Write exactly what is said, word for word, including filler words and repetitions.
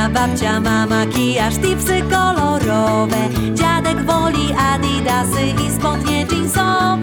tata, babcia, mama, kijasz, tipsy kolorowe. Dziadek woli adidasy i spodnie jeansowe.